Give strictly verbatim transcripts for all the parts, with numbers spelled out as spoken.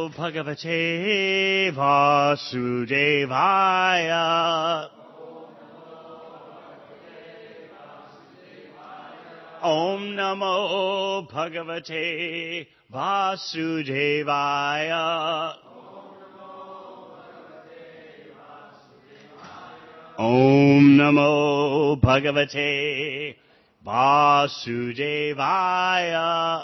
Bhagavate Vasudevaya. Om Namo Bhagavate Vasudevaya. Om Namo Bhagavate Vasudevaya.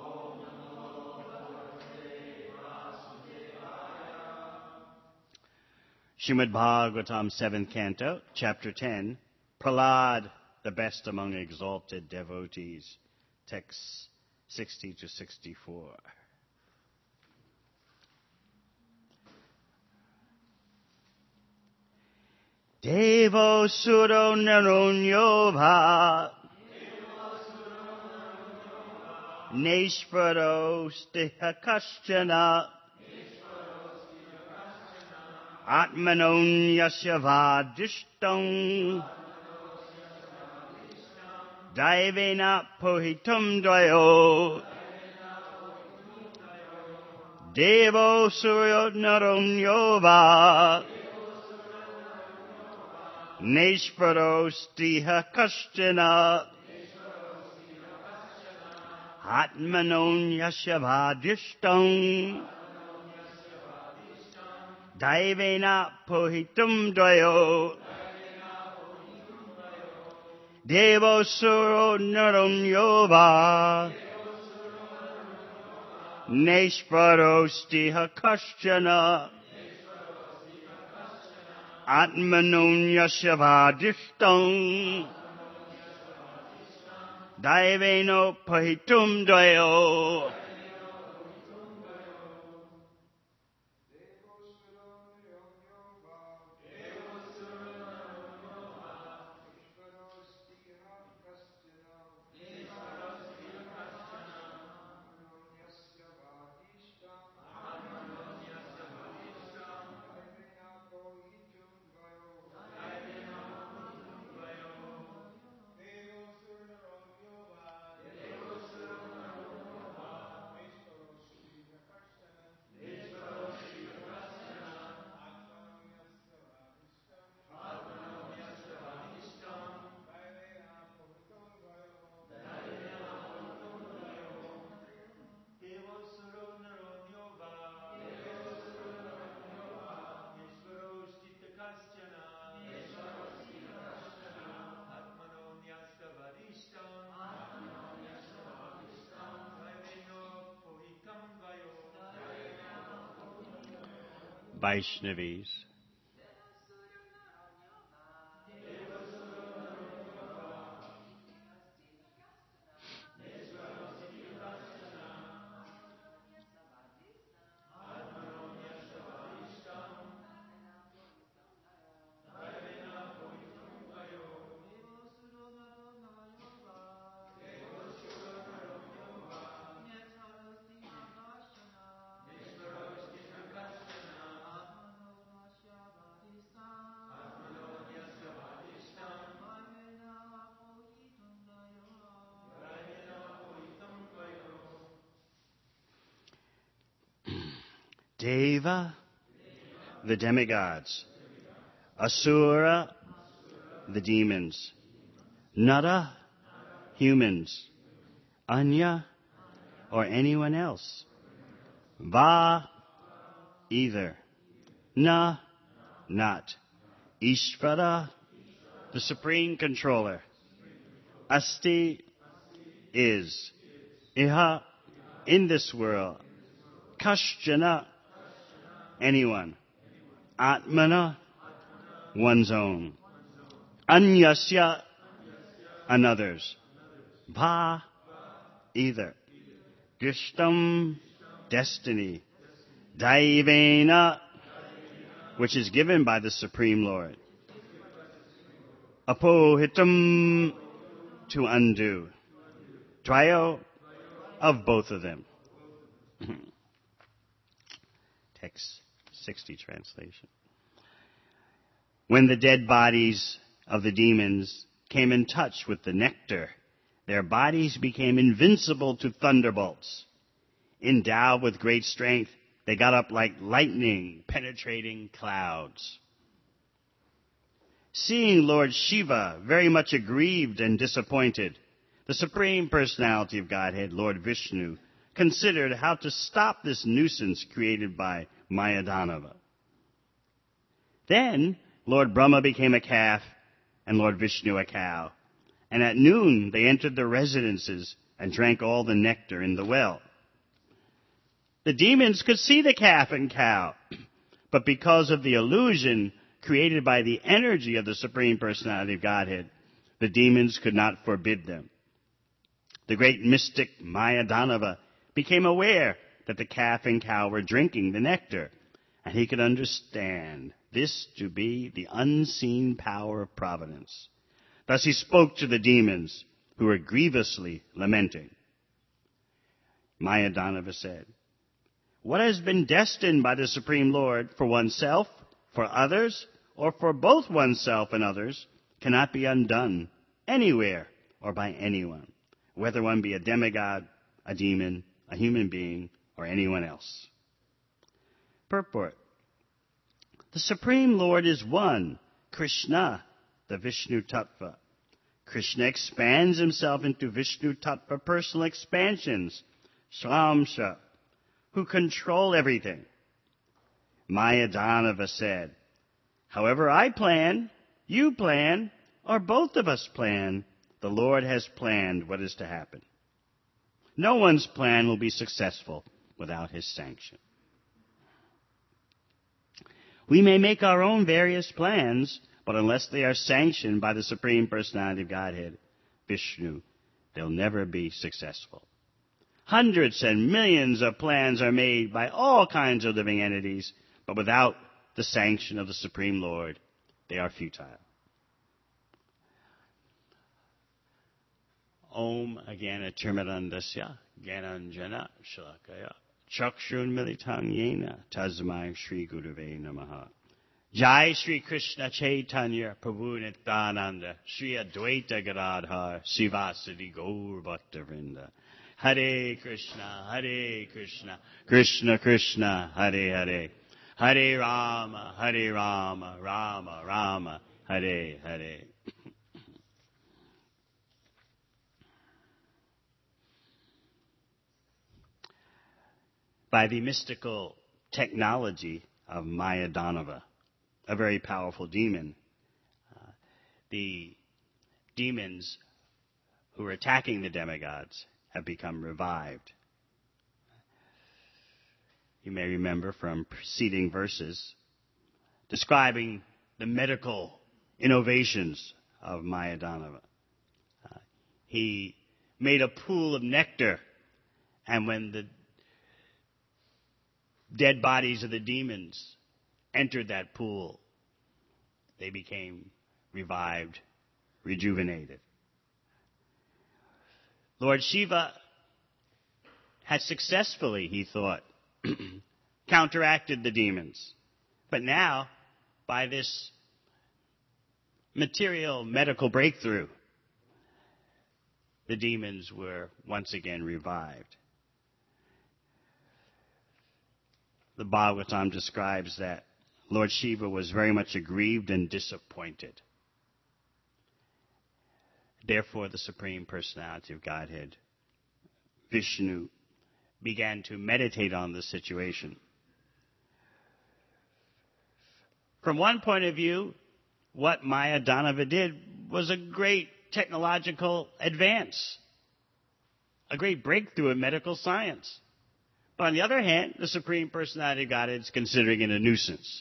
Srimad Bhagavatam, seventh Canto, Chapter ten, Prahlad, the best among exalted devotees, texts sixty to sixty-four. Devo suro naronyova neshvaro stiha kaschana atmanonyasya vadishtam daivena pohitum dvayo devo suro naronyova neshvaro stiha kaschana atmanonyasya vadishtam daivena pohitum dvayo devo suro naronyova neshvaro stiha kaschana atmanonyasya vadishtam daivena pohitum dvayo. Vaishnavis. Deva, the demigods. Asura, the demons. Nara, humans. Anya, or anyone else. Va, either. Na, not. Ishvara, the supreme controller. Asti, is. Iha, in this world. Kaschana, anyone. Atmana, one's own. Anyasya, another's. Va, either. Dishtam, destiny. Daivena, which is given by the Supreme Lord. Apohitam, to undo. Dvayo, of both of them. Text sixty translation. When the dead bodies of the demons came in touch with the nectar, their bodies became invincible to thunderbolts. Endowed with great strength, They got up like lightning penetrating clouds. Seeing Lord Shiva very much aggrieved and disappointed, the Supreme Personality of Godhead, Lord Vishnu, considered how to stop this nuisance created by Mayadanava. Then Lord Brahma became a calf and Lord Vishnu a cow. And at noon they entered their residences and drank all the nectar in the well. The demons could see the calf and cow, but because of the illusion created by the energy of the Supreme Personality of Godhead, the demons could not forbid them. The great mystic Mayadanava became aware that the calf and cow were drinking the nectar, and he could understand this to be the unseen power of providence. Thus he spoke to the demons, who were grievously lamenting. Mayadanava said, "What has been destined by the Supreme Lord for oneself, for others, or for both oneself and others, cannot be undone anywhere or by anyone, whether one be a demigod, a demon, a human being, or anyone else." Purport. The Supreme Lord is one, Krishna, the Vishnu Tattva. Krishna expands himself into Vishnu Tattva personal expansions, Shramsha, who control everything. Mayadanava said, "However I plan, you plan, or both of us plan, the Lord has planned what is to happen. No one's plan will be successful without his sanction." We may make our own various plans, but unless they are sanctioned by the Supreme Personality of Godhead, Vishnu, they'll never be successful. Hundreds and millions of plans are made by all kinds of living entities, but without the sanction of the Supreme Lord, they are futile. Om Agana Tirmarandasya Gyananjana Shalakaya Chakshun Militang Yena Tasmai Shri Gurave Namaha. Jai Shri Krishna Chaitanya Prabhu Nityananda Shri Advaita Gadadhar Sivasadi Gaur Bhaktavrinda. Hare Krishna, Hare Krishna, Krishna Krishna, Hare Hare. Hare Rama, Hare Rama, Rama Rama, Hare Hare. By the mystical technology of Mayadanava, a very powerful demon, uh, the demons who were attacking the demigods have become revived. You may remember from preceding verses describing the medical innovations of Mayadanava. Uh, he made a pool of nectar, and when the dead bodies of the demons entered that pool, they became revived, rejuvenated. Lord Shiva had successfully, he thought, counteracted the demons. But now, by this material medical breakthrough, the demons were once again revived. The Bhagavatam describes that Lord Shiva was very much aggrieved and disappointed. Therefore, the Supreme Personality of Godhead, Vishnu, began to meditate on the situation. From one point of view, what Mayadanava did was a great technological advance, a great breakthrough in medical science. But on the other hand, the Supreme Personality of Godhead is considering it a nuisance.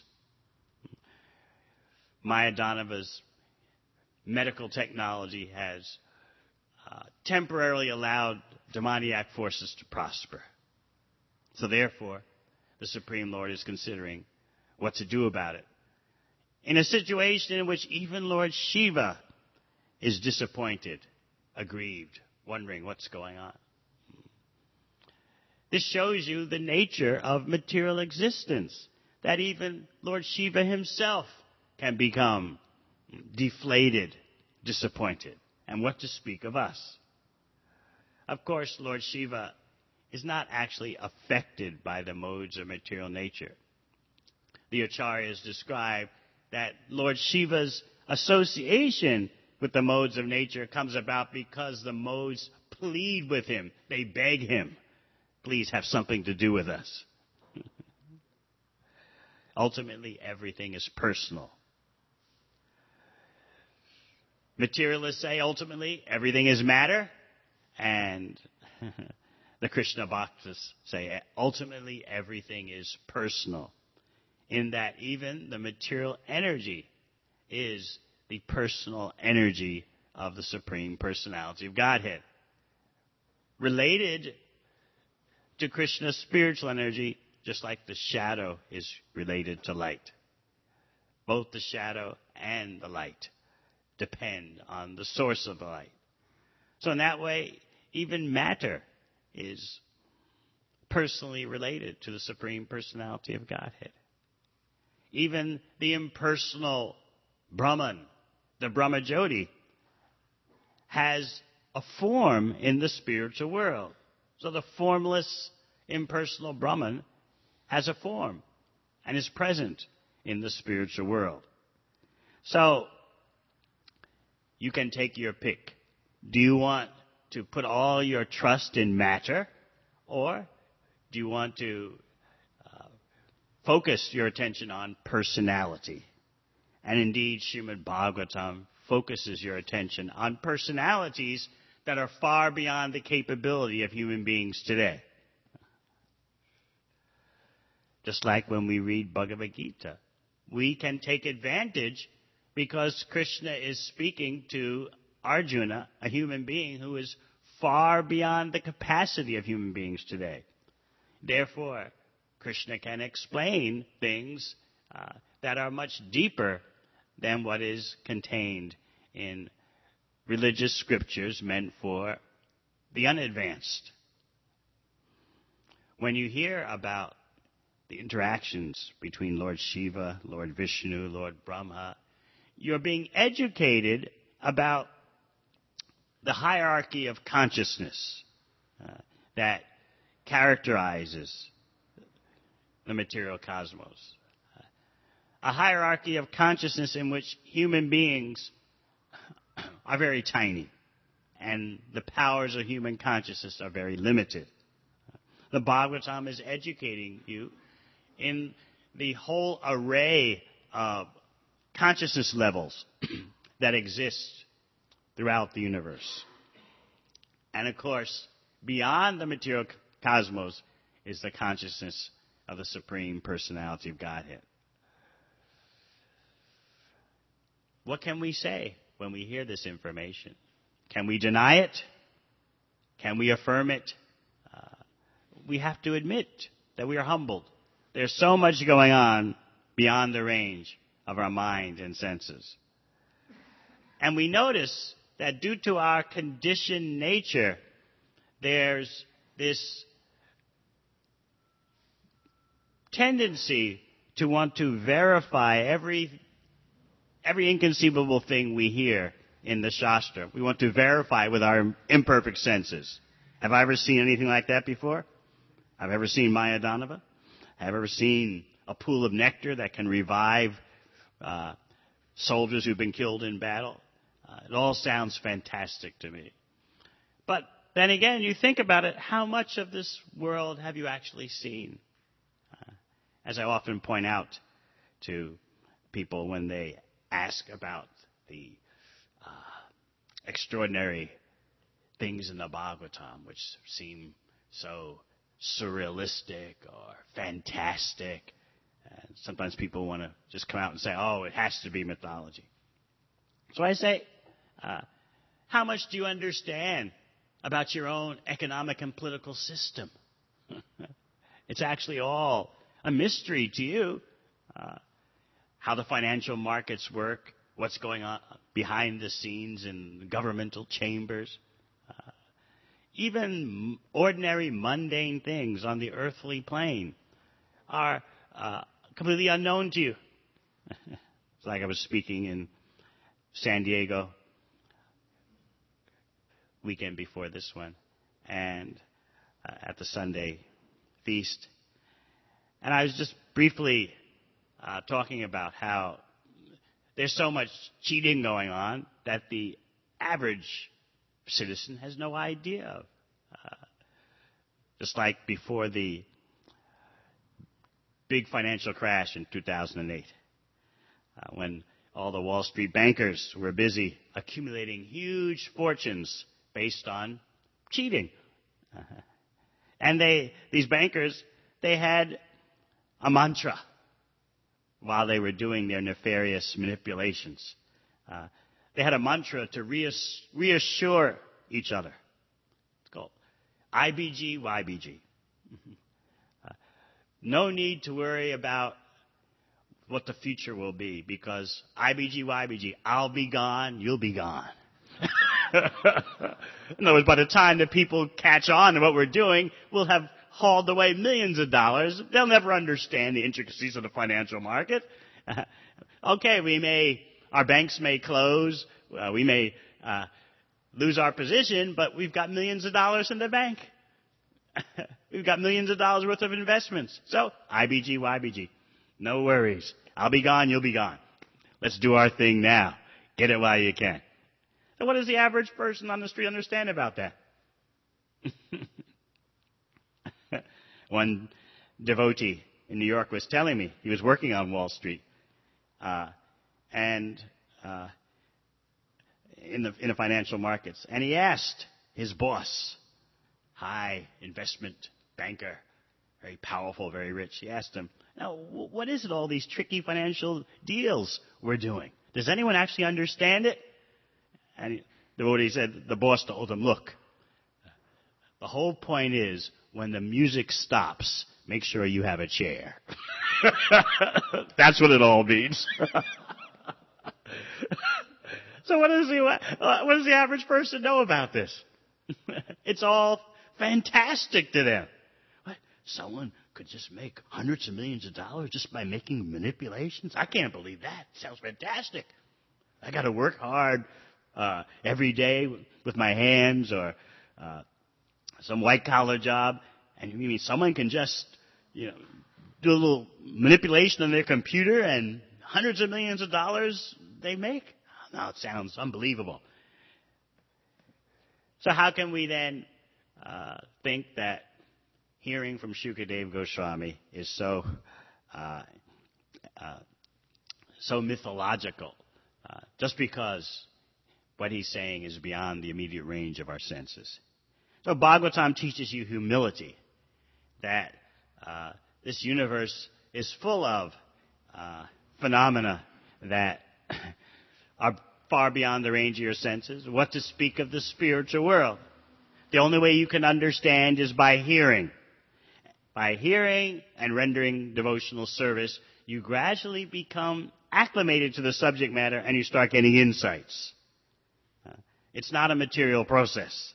Mayadanava's medical technology has uh, temporarily allowed demoniac forces to prosper. So therefore, the Supreme Lord is considering what to do about it. In a situation in which even Lord Shiva is disappointed, aggrieved, wondering what's going on. This shows you the nature of material existence, that even Lord Shiva himself can become deflated, disappointed. And what to speak of us? Of course, Lord Shiva is not actually affected by the modes of material nature. The Acharyas describe that Lord Shiva's association with the modes of nature comes about because the modes plead with him. They beg him, please have something to do with us. Ultimately, everything is personal. Materialists say ultimately everything is matter, and the Krishna Bhaktas say ultimately everything is personal, in that even the material energy is the personal energy of the Supreme Personality of Godhead. Related to Krishna's spiritual energy, just like the shadow is related to light. Both the shadow and the light depend on the source of the light. So in that way, even matter is personally related to the Supreme Personality of Godhead. Even the impersonal Brahman, the Brahmajyoti, has a form in the spiritual world. So the formless, impersonal Brahman has a form and is present in the spiritual world. So you can take your pick. Do you want to put all your trust in matter, or do you want to uh, focus your attention on personality? And indeed, Srimad Bhagavatam focuses your attention on personalities that are far beyond the capability of human beings today. Just like when we read Bhagavad Gita, we can take advantage because Krishna is speaking to Arjuna, a human being who is far beyond the capacity of human beings today. Therefore, Krishna can explain things uh, that are much deeper than what is contained in religious scriptures meant for the unadvanced. When you hear about the interactions between Lord Shiva, Lord Vishnu, Lord Brahma, you're being educated about the hierarchy of consciousness uh, that characterizes the material cosmos. A hierarchy of consciousness in which human beings are very tiny, and the powers of human consciousness are very limited. The Bhagavatam is educating you in the whole array of consciousness levels that exist throughout the universe. And of course, beyond the material cosmos is the consciousness of the Supreme Personality of Godhead. What can we say when we hear this information? Can we deny it? Can we affirm it? Uh, we have to admit that we are humbled. There's so much going on beyond the range of our mind and senses. And we notice that due to our conditioned nature, there's this tendency to want to verify every every inconceivable thing we hear in the Shastra. We want to verify with our imperfect senses. Have I ever seen anything like that before? Have I ever seen Maya Danava? Have I ever seen a pool of nectar that can revive uh, soldiers who've been killed in battle? Uh, it all sounds fantastic to me. But then again, you think about it, how much of this world have you actually seen? Uh, as I often point out to people when they ask about the uh, extraordinary things in the Bhagavatam, which seem so surrealistic or fantastic. And sometimes people want to just come out and say, oh, it has to be mythology. So I say, uh, how much do you understand about your own economic and political system? It's actually all a mystery to you. Uh, how the financial markets work, what's going on behind the scenes in governmental chambers. Uh, even ordinary mundane things on the earthly plane are uh, completely unknown to you. It's like I was speaking in San Diego weekend before this one, and uh, at the Sunday feast. And I was just briefly uh, talking about how there's so much cheating going on that the average citizen has no idea of. Uh, just like before the big financial crash in two thousand eight, uh, when all the Wall Street bankers were busy accumulating huge fortunes based on cheating. Uh, and they, these bankers, they had a mantra while they were doing their nefarious manipulations. Uh, they had a mantra to reass- reassure each other. It's called I B G, Y B G. uh, no need to worry about what the future will be, because I B G, Y B G, I'll be gone, you'll be gone. In other words, by the time that people catch on to what we're doing, we'll have hauled away millions of dollars. They'll never understand the intricacies of the financial market. Uh, okay, we may, our banks may close, uh, we may uh, lose our position, but we've got millions of dollars in the bank. We've got millions of dollars worth of investments. So, I B G, Y B G. No worries. I'll be gone, you'll be gone. Let's do our thing now. Get it while you can. So what does the average person on the street understand about that? One devotee in New York was telling me, he was working on Wall Street, uh, and uh, in the in the financial markets, and he asked his boss, high investment banker, very powerful, very rich, he asked him, now, what is it, all these tricky financial deals we're doing? Does anyone actually understand it? And he, the devotee said, the boss told him, look, the whole point is, when the music stops, make sure you have a chair. That's what it all means. So what does the, what does the average person know about this? It's all fantastic to them. What? Someone could just make hundreds of millions of dollars just by making manipulations? I can't believe that. Sounds fantastic. I got to work hard uh, every day with my hands, or uh, some white-collar job, and you mean someone can just, you know, do a little manipulation on their computer and hundreds of millions of dollars they make? No, it sounds unbelievable. So how can we then uh, think that hearing from Shukadeva Goswami is so uh, uh, so mythological, uh, just because what he's saying is beyond the immediate range of our senses? So Bhagavatam teaches you humility, that uh, this universe is full of uh, phenomena that are far beyond the range of your senses. What to speak of the spiritual world? The only way you can understand is by hearing. By hearing and rendering devotional service, you gradually become acclimated to the subject matter and you start getting insights. Uh, it's not a material process.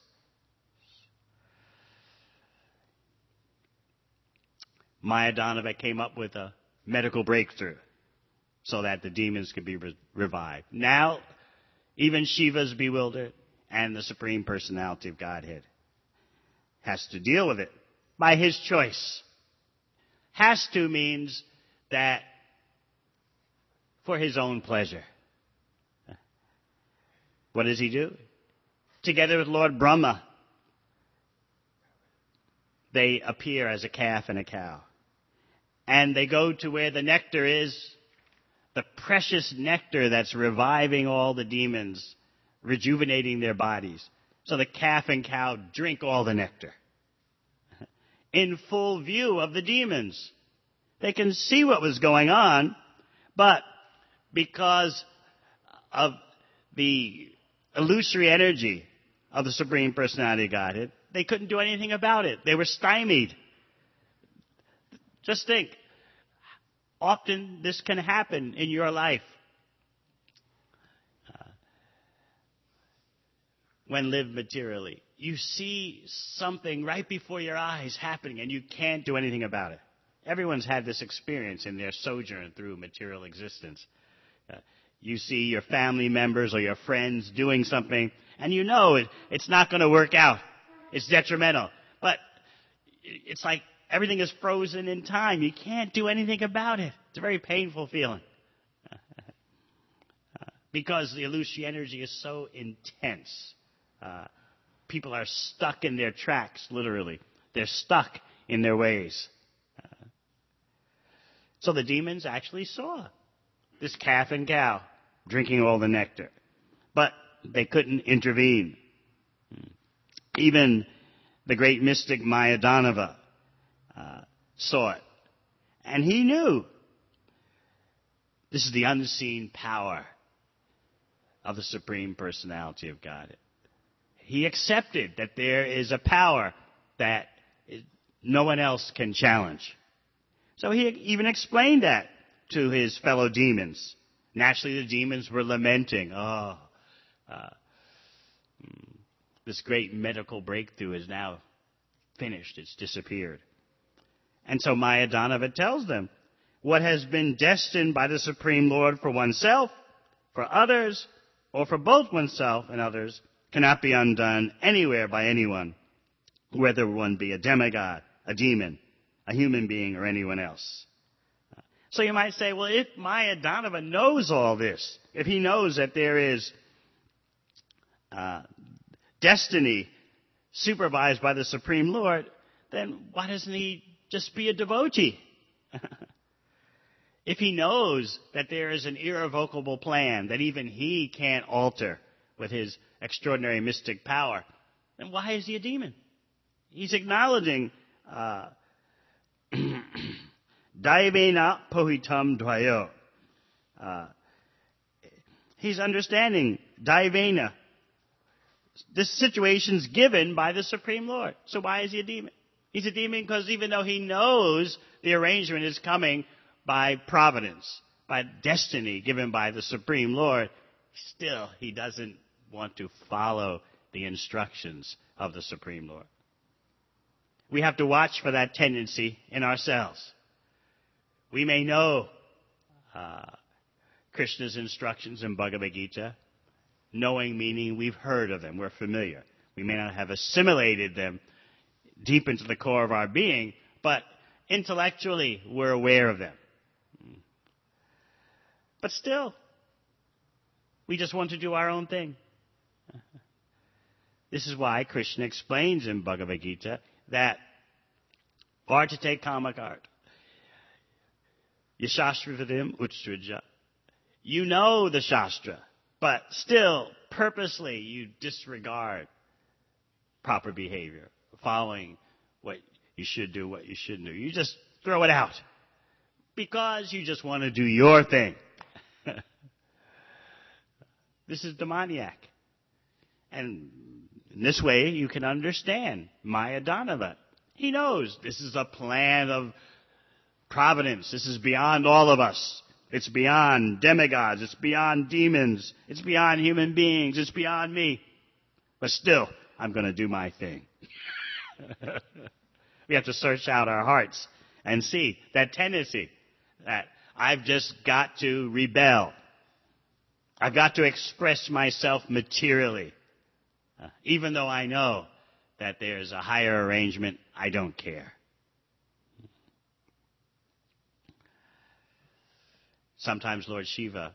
Maya Donovan came up with a medical breakthrough so that the demons could be re- revived. Now, even Shiva's bewildered, and the Supreme Personality of Godhead has to deal with it by his choice. Has to means that for his own pleasure. What does he do? Together with Lord Brahma, they appear as a calf and a cow. And they go to where the nectar is, the precious nectar that's reviving all the demons, rejuvenating their bodies. So the calf and cow drink all the nectar in full view of the demons. They can see what was going on, but because of the illusory energy of the Supreme Personality of Godhead, they couldn't do anything about it. They were stymied. Just think, often this can happen in your life. Uh, when lived materially, you see something right before your eyes happening and you can't do anything about it. Everyone's had this experience in their sojourn through material existence. Uh, you see your family members or your friends doing something and you know it, it's not going to work out. It's detrimental. But it's like everything is frozen in time. You can't do anything about it. It's a very painful feeling. Because the Alushi energy is so intense. Uh, people are stuck in their tracks, literally. They're stuck in their ways. Uh, so the demons actually saw this calf and cow drinking all the nectar. But they couldn't intervene. Even the great mystic Mayadanava uh, saw it. And he knew this is the unseen power of the Supreme Personality of God. He accepted that there is a power that no one else can challenge. So he even explained that to his fellow demons. Naturally, the demons were lamenting, oh, uh, this great medical breakthrough is now finished. It's disappeared. And so Mayadanava tells them, what has been destined by the Supreme Lord for oneself, for others, or for both oneself and others, cannot be undone anywhere by anyone, whether one be a demigod, a demon, a human being, or anyone else. So you might say, well, if Mayadanava knows all this, if he knows that there is uh, destiny supervised by the Supreme Lord, then why doesn't he just be a devotee? If he knows that there is an irrevocable plan that even he can't alter with his extraordinary mystic power, then why is he a demon? He's acknowledging uh, Daivena pohitam dvayo. Uh, he's understanding Daivena. This situation's given by the Supreme Lord. So why is he a demon? He's a demon because even though he knows the arrangement is coming by providence, by destiny given by the Supreme Lord, still he doesn't want to follow the instructions of the Supreme Lord. We have to watch for that tendency in ourselves. We may know uh, Krishna's instructions in Bhagavad Gita. Knowing meaning we've heard of them, we're familiar. We may not have assimilated them deep into the core of our being, but intellectually we're aware of them. But still, we just want to do our own thing. This is why Krishna explains in Bhagavad Gita that Vartate Kamakart, Yashastra Utstrija. You know the Shastra, but still, purposely, you disregard proper behavior, following what you should do, what you shouldn't do. You just throw it out because you just want to do your thing. This is demoniac. And in this way, you can understand Mayadanava. He knows this is a plan of providence. This is beyond all of us. It's beyond demigods. It's beyond demons. It's beyond human beings. It's beyond me. But still, I'm going to do my thing. We have to search out our hearts and see that tendency that I've just got to rebel. I've got to express myself materially. Uh, even though I know that there's a higher arrangement, I don't care. Sometimes Lord Shiva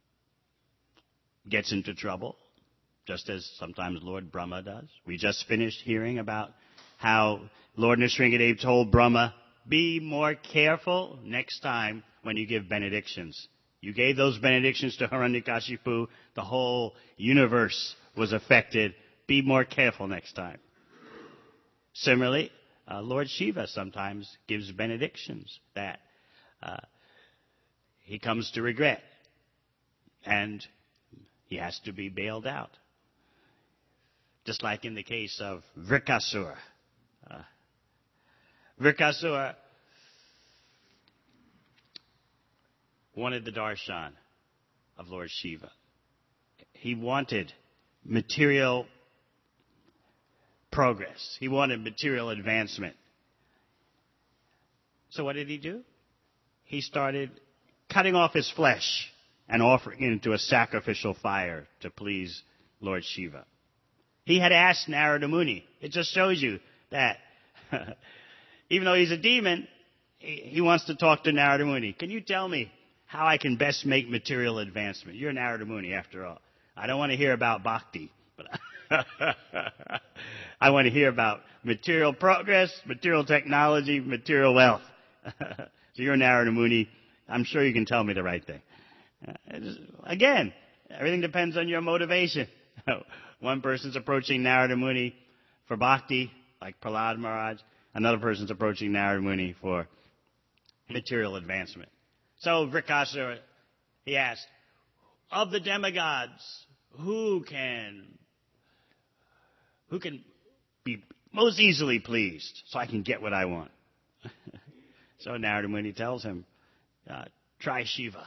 gets into trouble, just as sometimes Lord Brahma does. We just finished hearing about how Lord Nrsingadev told Brahma, be more careful next time when you give benedictions. You gave those benedictions to Hiranyakashipu. The whole universe was affected. Be more careful next time. Similarly, uh, Lord Shiva sometimes gives benedictions that uh, he comes to regret. And he has to be bailed out. Just like in the case of Vrikasura. Uh, Vrikasura wanted the darshan of Lord Shiva. He wanted material progress. He wanted material advancement. So what did he do? He started cutting off his flesh and offering it into a sacrificial fire to please Lord Shiva. He had asked Narada Muni. It just shows you that even though he's a demon, he, he wants to talk to Narada Muni. Can you tell me how I can best make material advancement? You're Narada Muni, after all. I don't want to hear about bhakti, but I want to hear about material progress, material technology, material wealth. So you're Narada Muni. I'm sure you can tell me the right thing. Uh, again, everything depends on your motivation. One person's approaching Narada Muni for bhakti, like Prahlad Maharaj. Another person's approaching Narada Muni for material advancement. So Vrikasura, he asked, of the demigods, who can, who can be most easily pleased so I can get what I want? So Narada Muni tells him, uh, try Shiva.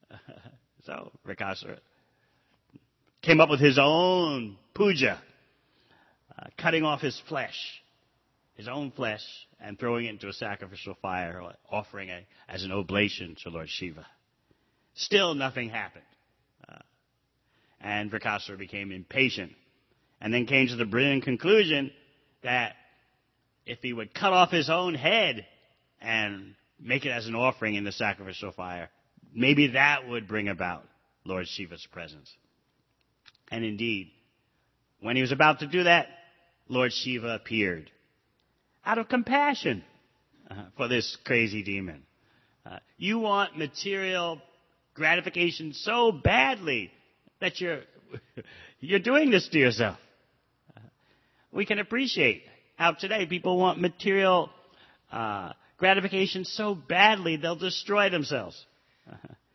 So Vrikasura came up with his own puja, uh, cutting off his flesh, his own flesh, and throwing it into a sacrificial fire, offering it as an oblation to Lord Shiva. Still nothing happened. Uh, and Vrikasura became impatient and then came to the brilliant conclusion that if he would cut off his own head and make it as an offering in the sacrificial fire, maybe that would bring about Lord Shiva's presence. And indeed, when he was about to do that, Lord Shiva appeared out of compassion uh, for this crazy demon. Uh, you want material gratification so badly that you're you're doing this to yourself. Uh, we can appreciate how today people want material uh, gratification so badly they'll destroy themselves. Uh,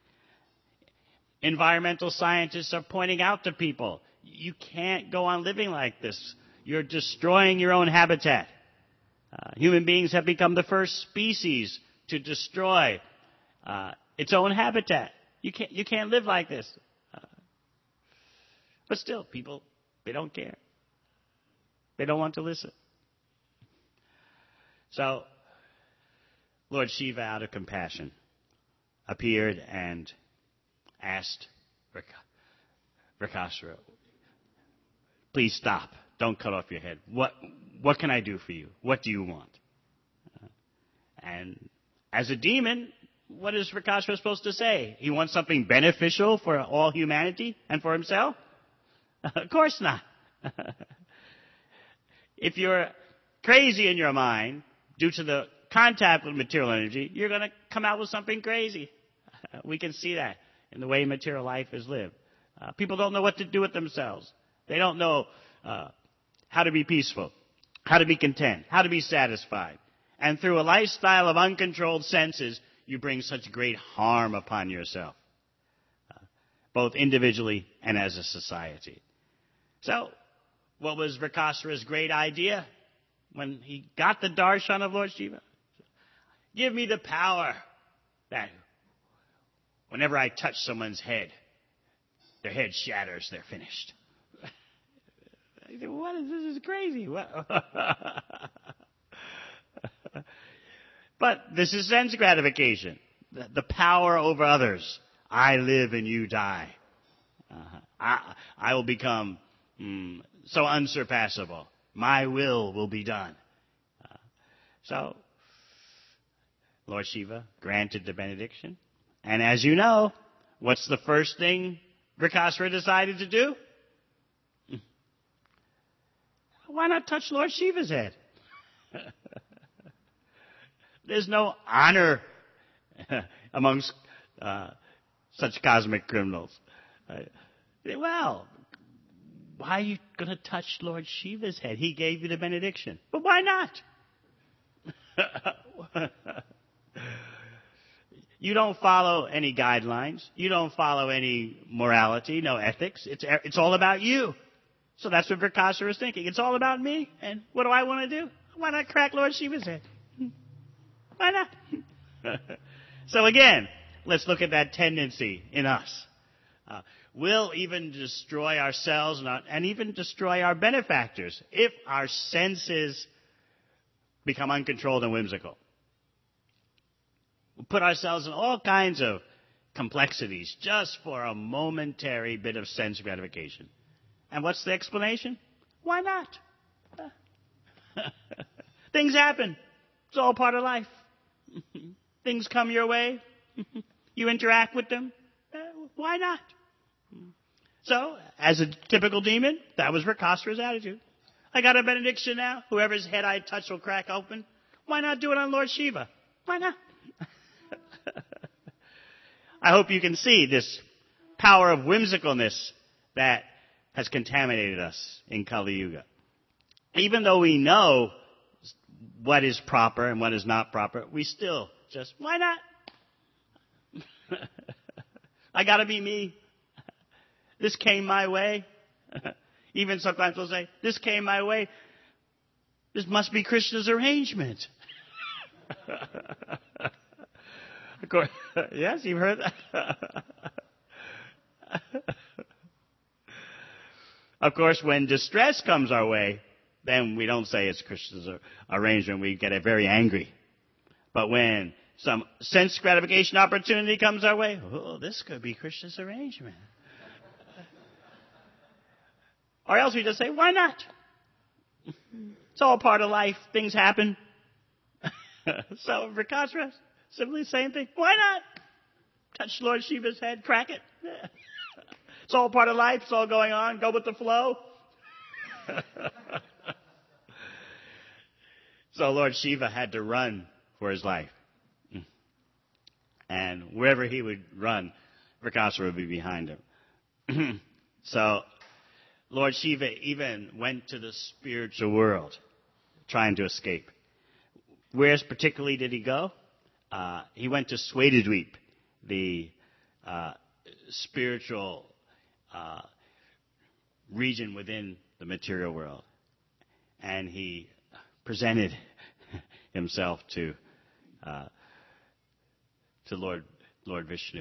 environmental scientists are pointing out to people, you can't go on living like this. You're destroying your own habitat. Uh, human beings have become the first species to destroy uh, its own habitat. You can't, you can't live like this. Uh, but still, people, they don't care. They don't want to listen. So, Lord Shiva, out of compassion, appeared and asked Vrikasura, please stop. Don't cut off your head. What, what can I do for you? What do you want? Uh, and as a demon, what is Vrikasura supposed to say? He wants something beneficial for all humanity and for himself? Of course not. If you're crazy in your mind due to the contact with material energy, you're going to come out with something crazy. We can see that in the way material life is lived. Uh, people don't know what to do with themselves. They don't know uh, how to be peaceful, how to be content, how to be satisfied. And through a lifestyle of uncontrolled senses, you bring such great harm upon yourself, uh, both individually and as a society. So, what was Vrikasura's great idea when he got the darshan of Lord Shiva? Give me the power that whenever I touch someone's head, their head shatters, they're finished. I said, what is this? This is crazy. But this is sense gratification. The, the power over others. I live and you die. Uh, I, I will become mm, so unsurpassable. My will will be done. Uh, so, Lord Shiva granted the benediction. And as you know, what's the first thing Vrikasura decided to do? Why not touch Lord Shiva's head? There's no honor amongst uh, such cosmic criminals. Uh, well, why are you going to touch Lord Shiva's head? He gave you the benediction. But why not? You don't follow any guidelines. You don't follow any morality, no ethics. It's, it's all about you. So that's what Vrikasura is thinking. It's all about me. And what do I want to do? Why not crack Lord Shiva's head? Why not? So again, let's look at that tendency in us. Uh, we'll even destroy ourselves and, our, and even destroy our benefactors if our senses become uncontrolled and whimsical. We'll put ourselves in all kinds of complexities just for a momentary bit of sense gratification. And what's the explanation? Why not? Things happen. It's all part of life. Things come your way. You interact with them. Uh, why not? So, as a typical demon, that was Rakasura's attitude. I got a benediction now. Whoever's head I touch will crack open. Why not do it on Lord Shiva? Why not? I hope you can see this power of whimsicalness that has contaminated us in Kali Yuga. Even though we know what is proper and what is not proper, we still just, why not? I gotta be me. This came my way. Even sometimes we'll say, this came my way. This must be Krishna's arrangement. Of course, yes, you've heard that. Of course, when distress comes our way, then we don't say it's Krishna's arrangement. We get very angry. But when some sense gratification opportunity comes our way, oh, this could be Krishna's arrangement. Or else we just say, why not? It's all part of life. Things happen. So Rakasura, simply the same thing. Why not? Touch Lord Shiva's head, crack it. It's all part of life. It's all going on. Go with the flow. So Lord Shiva had to run for his life. And wherever he would run, Rakasura would be behind him. So Lord Shiva even went to the spiritual world trying to escape. Where particularly did he go? Uh, he went to Svetadweep, the uh, spiritual uh, region within the material world. And he presented himself to uh, to Lord Lord Vishnu.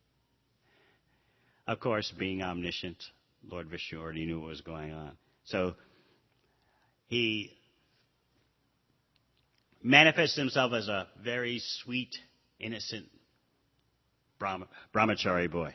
Of course, being omniscient, Lord Vishnu already knew what was going on. So he manifests himself as a very sweet, innocent Brahma, brahmachari boy.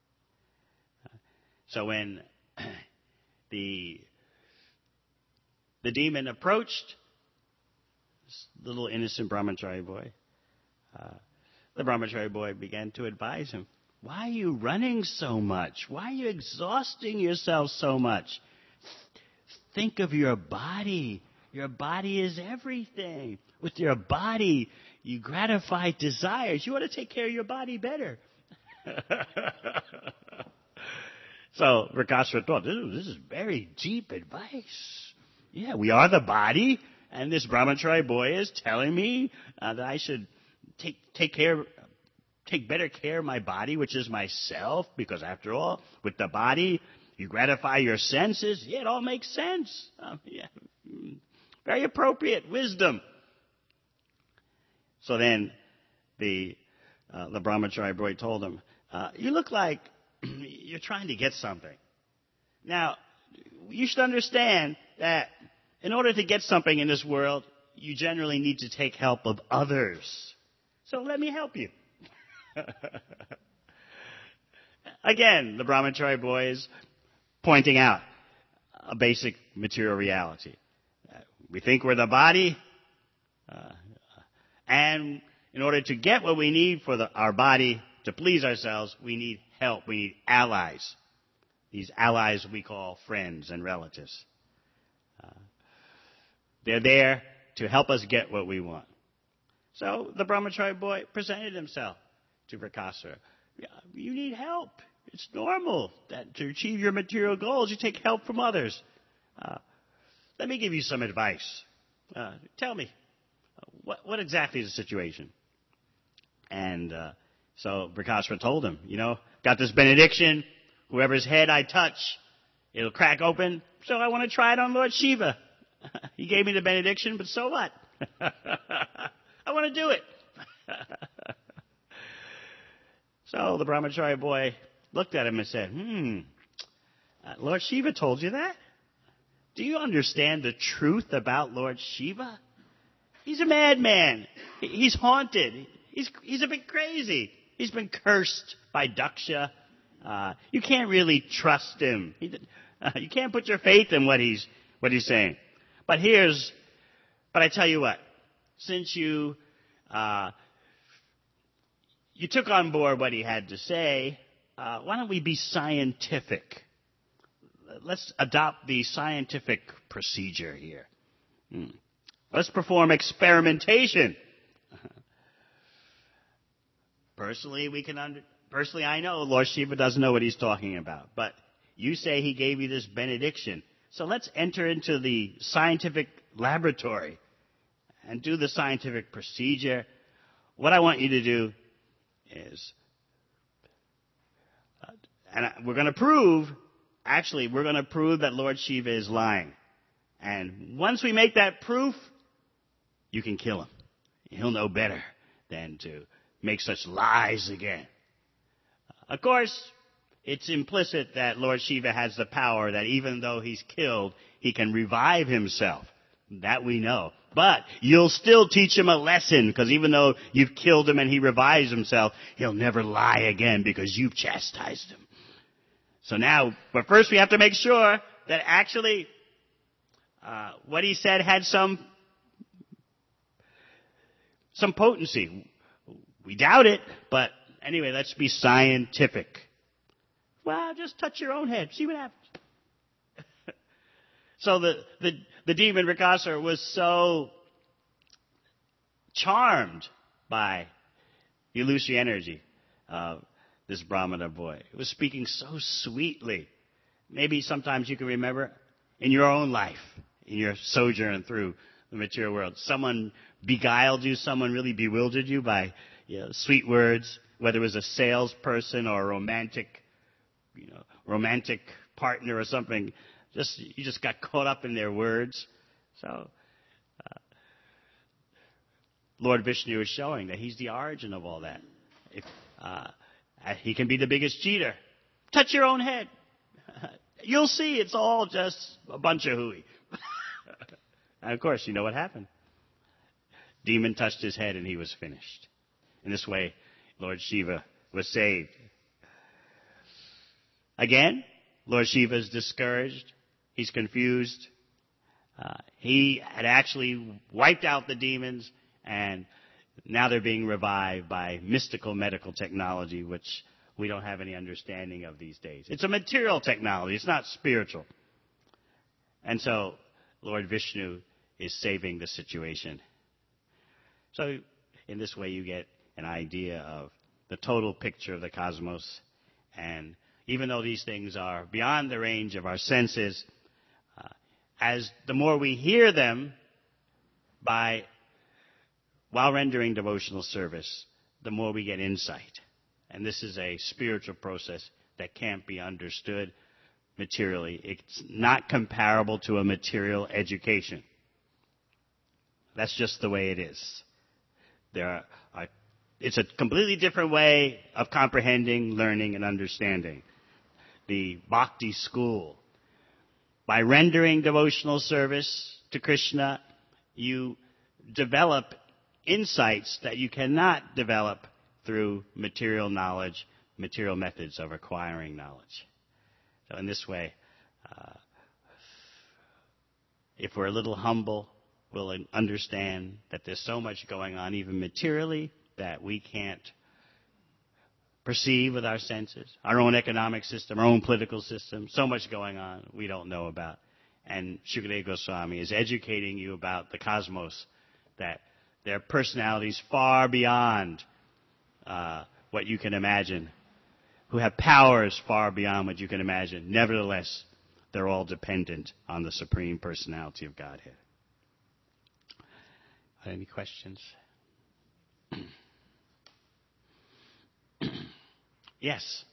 So when the the demon approached this little innocent brahmachari boy, uh, the brahmachari boy began to advise him, why are you running so much? Why are you exhausting yourself so much? Think of your body. Your body is everything. With your body, you gratify desires. You want to take care of your body better. So Rakasura thought, this is very deep advice. Yeah, we are the body, and this brahmachari boy is telling me uh, that I should take take care, take better care of my body, which is myself, because after all, with the body, you gratify your senses. Yeah, it all makes sense. Um, yeah. Very appropriate wisdom. So then the uh, the brahmachari boy told him, uh, you look like you're trying to get something. Now, you should understand that in order to get something in this world, you generally need to take help of others. So let me help you. Again, the brahmachari boy is pointing out a basic material reality. We think we're the body, uh, and in order to get what we need for the, our body to please ourselves, we need help. We need allies. These allies we call friends and relatives. Uh, they're there to help us get what we want. So the brahmachari boy presented himself to Rakasura. You need help. It's normal that to achieve your material goals, you take help from others. Uh, Let me give you some advice. Uh, tell me, what, what exactly is the situation? And uh, so Rakasura told him, you know, got this benediction. Whoever's head I touch, it'll crack open. So I want to try it on Lord Shiva. He gave me the benediction, but so what? I want to do it. So the brahmachari boy looked at him and said, hmm, uh, Lord Shiva told you that? Do you understand the truth about Lord Shiva? He's a madman. He's haunted. He's, he's a bit crazy. He's been cursed by Daksha. Uh, you can't really trust him. He, uh, you can't put your faith in what he's, what he's saying. But here's, but I tell you what, since you uh, you took on board what he had to say, uh, why don't we be scientific? Let's adopt the scientific procedure here. Hmm. Let's perform experimentation. Personally, we can under, personally, I know Lord Shiva doesn't know what he's talking about, but you say he gave you this benediction. So let's enter into the scientific laboratory and do the scientific procedure. What I want you to do is, uh, and I, we're going to prove, actually, we're going to prove that Lord Shiva is lying. And once we make that proof, you can kill him. He'll know better than to make such lies again. Of course, it's implicit that Lord Shiva has the power that even though he's killed, he can revive himself. That we know. But you'll still teach him a lesson, because even though you've killed him and he revives himself, he'll never lie again because you've chastised him. So now, but first we have to make sure that actually uh, what he said had some some potency. We doubt it, but anyway, let's be scientific. Well, just touch your own head. See what happens. So the, the, the demon Rakasura was so charmed by the illusory energy of this Brahmana boy. It was speaking so sweetly. Maybe sometimes you can remember in your own life, in your sojourn through the material world, someone beguiled you, someone really bewildered you by you know, sweet words, whether it was a salesperson or a romantic, you know, romantic partner or something. Just you just got caught up in their words. So uh, Lord Vishnu is showing that he's the origin of all that. If, uh, he can be the biggest cheater. Touch your own head. You'll see it's all just a bunch of hooey. And of course, you know what happened. Demon touched his head and he was finished. In this way, Lord Shiva was saved. Again, Lord Shiva is discouraged. He's confused. Uh, he had actually wiped out the demons, and now they're being revived by mystical medical technology, which we don't have any understanding of these days. It's a material technology. It's not spiritual. And so Lord Vishnu is saving the situation. So in this way, you get an idea of the total picture of the cosmos. And even though these things are beyond the range of our senses, uh, as the more we hear them by while rendering devotional service, the more we get insight. And this is a spiritual process that can't be understood materially. It's not comparable to a material education. That's just the way it is. There are, are it's a completely different way of comprehending, learning, and understanding. The Bhakti school. By rendering devotional service to Krishna, you develop insights that you cannot develop through material knowledge, material methods of acquiring knowledge. So in this way, uh, if we're a little humble, we'll understand that there's so much going on, even materially, that we can't perceive with our senses. Our own economic system, our own political system, so much going on we don't know about. And Shukadeva Goswami is educating you about the cosmos, that there are personalities far beyond uh, what you can imagine, who have powers far beyond what you can imagine. Nevertheless, they're all dependent on the Supreme Personality of Godhead. Any questions? Yes.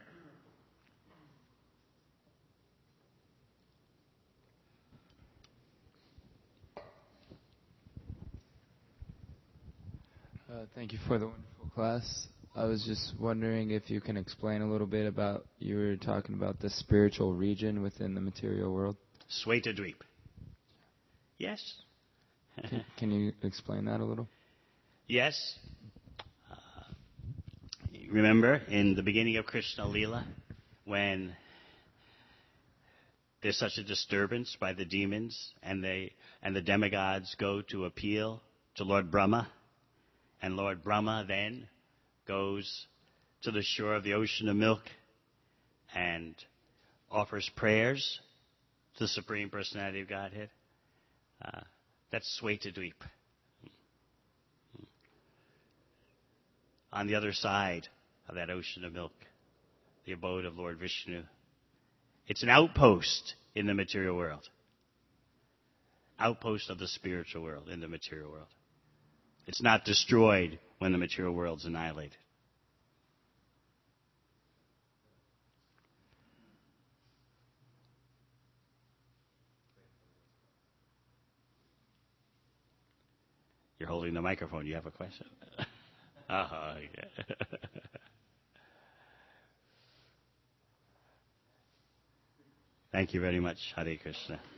Uh, thank you for the wonderful class. I was just wondering if you can explain a little bit about, you were talking about the spiritual region within the material world. Swetadweep. Yes. Can, can you explain that a little? Yes. Uh, remember in the beginning of Krishna Lila, when there's such a disturbance by the demons and they and the demigods go to appeal to Lord Brahma, and Lord Brahma then goes to the shore of the ocean of milk and offers prayers to the Supreme Personality of Godhead. Uh, that's Svetadweep. On the other side of that ocean of milk, the abode of Lord Vishnu. It's an outpost in the material world. Outpost of the spiritual world in the material world. It's not destroyed when the material world's annihilated. You're holding the microphone. You have a question? uh-huh. Yeah. Thank you very much. Hare Krishna.